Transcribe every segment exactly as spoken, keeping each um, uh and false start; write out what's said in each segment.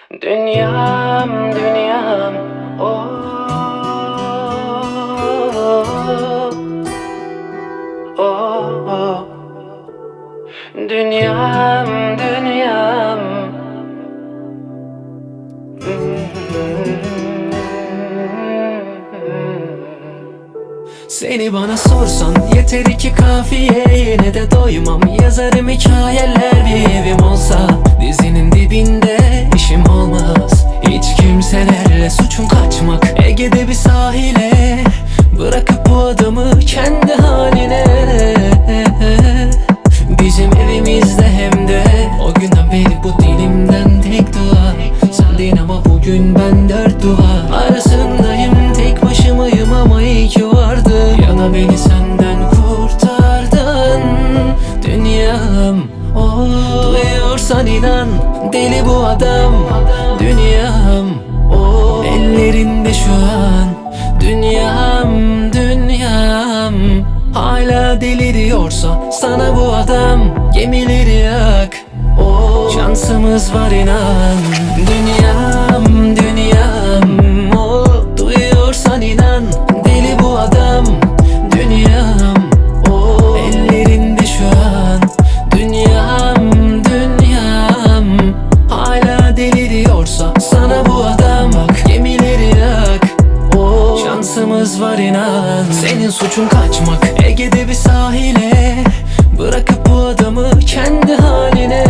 Dünyam, dünyam, oh, oh, oh. Dünyam, dünyam. Seni bana sorsan yeter iki kafiye, yine de doymam. Yazarım hikayeler, bir evim olsa dizinin dibinde işim olmaz. Hiç kimselerle suçum kaçmak, Ege'de bir sahile bırakıp bu adamı kendi haline. Bizim evimizde, hem de o günden beri bu dilimden tek dua sendin, ama bugün ben dört dua arasındayım. Tek başımayım ama iyi ki vardın, ya da beni senden kurtardın. Dünyam, oh, duyuyorsan inan, deli bu adam. Dünyam, oh, ellerinde şu an. Dünyam, dünyam. Hala deliriyorsa sana bu adam, gemileri yak, oh, şansımız var inan. Dünyam, dünyam, oh, duyuyorsan inan, deli bu adam. Dünyam, oh, ellerinde şu an. Dünyam, dünyam. Hala deliriyorsa sana bu adam, bak gemileri yak, oh, şansımız var inan. Senin suçun kaçmak, Ege'de bir sahile bırakıp bu adamı kendi haline.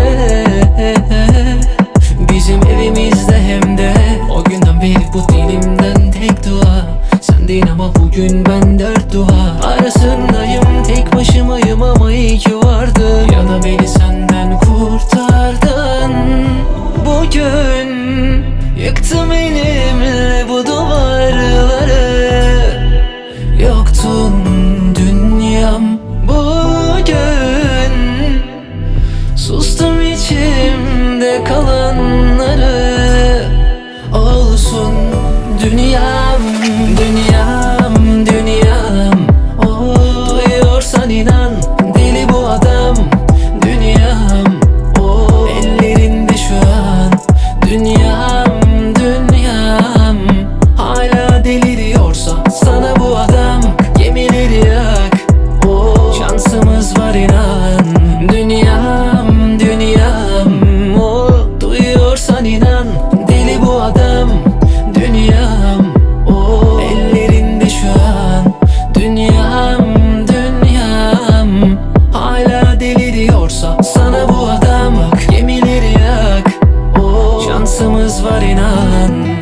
Bizim evimizde, hem de o günden beri bu dilimden tek dua sendin, ama bugün ben dört dua arasındayım. Tek başımayım ama iyi ki vardın, ya da beni senden kurtardın. Bugün yıktım elimle bu duvarları, yoktun dünyam bugün. Sustum içimde kalanları, olsun dünyam, dünyam, dünyam. Oh, duyuyorsan inan, deli bu adam. Dünyam, oh, ellerinde şu an. Dünyam, dünyam. Hala deliriyorsa sana bu adam, gemileri yak, oh, şansımız var inan. Dünyam, dünyam, oh, duyuyorsan inan, deli bu adam. Dünyam, oh, ellerinde şu an. Dünyam, dünyam. Hala deliriyorsa sana bu adam, bak gemileri yak, oh, şansımız var inan.